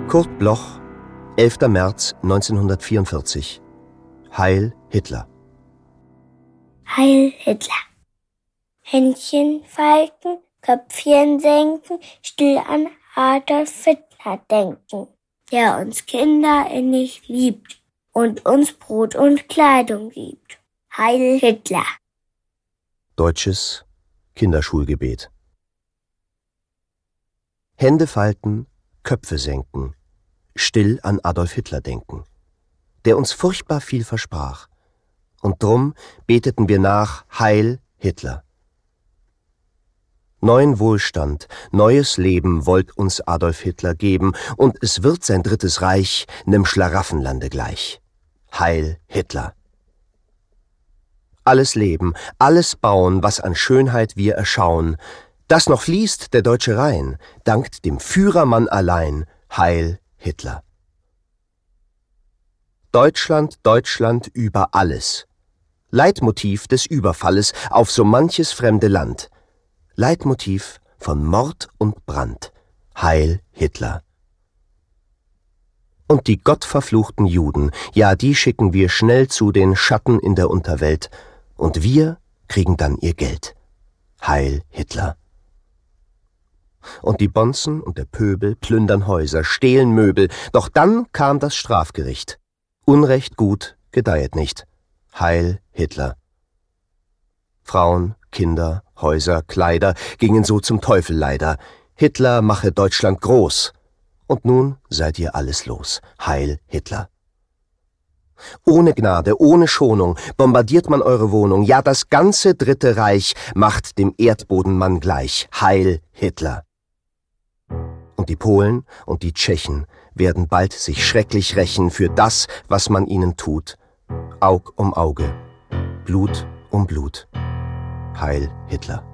Kurt Bloch, 11. März 1944. Heil Hitler. Heil Hitler. Händchen falten, Köpfchen senken, still an Adolf Hitler denken, der uns Kinder innig liebt und uns Brot und Kleidung gibt. Heil Hitler. Deutsches Kinderschulgebet. Hände falten, Köpfe senken, still an Adolf Hitler denken, der uns furchtbar viel versprach. Und drum beteten wir nach Heil Hitler. Neuen Wohlstand, neues Leben wollt uns Adolf Hitler geben, und es wird sein drittes Reich nem Schlaraffenlande gleich. Heil Hitler. Alles Leben, alles bauen, was an Schönheit wir erschauen, das noch fließt der deutsche Rhein, dankt dem Führermann allein. Heil Hitler. Deutschland, Deutschland über alles. Leitmotiv des Überfalles auf so manches fremde Land. Leitmotiv von Mord und Brand. Heil Hitler. Und die gottverfluchten Juden, ja, die schicken wir schnell zu den Schatten in der Unterwelt, und wir kriegen dann ihr Geld. Heil Hitler. Und die Bonzen und der Pöbel plündern Häuser, stehlen Möbel, doch dann kam das Strafgericht. Unrecht gut gedeihet nicht. Heil Hitler. Frauen, Kinder, Häuser, Kleider gingen so zum Teufel leider. Hitler mache Deutschland groß. Und nun seid ihr alles los. Heil Hitler. Ohne Gnade, ohne Schonung bombardiert man eure Wohnung. Ja, das ganze Dritte Reich macht dem Erdbodenmann gleich. Heil Hitler. Und die Polen und die Tschechen werden bald sich schrecklich rächen für das, was man ihnen tut. Aug um Auge, Blut um Blut. Heil Hitler.